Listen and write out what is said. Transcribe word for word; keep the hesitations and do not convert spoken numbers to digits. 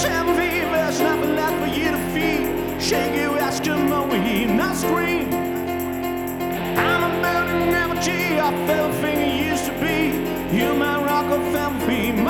Champagne, there's nothing left for you to feed. Shake you, Eskimo, we not scream. I'm a burning energy, I felt thing you used to be. You my rock of family.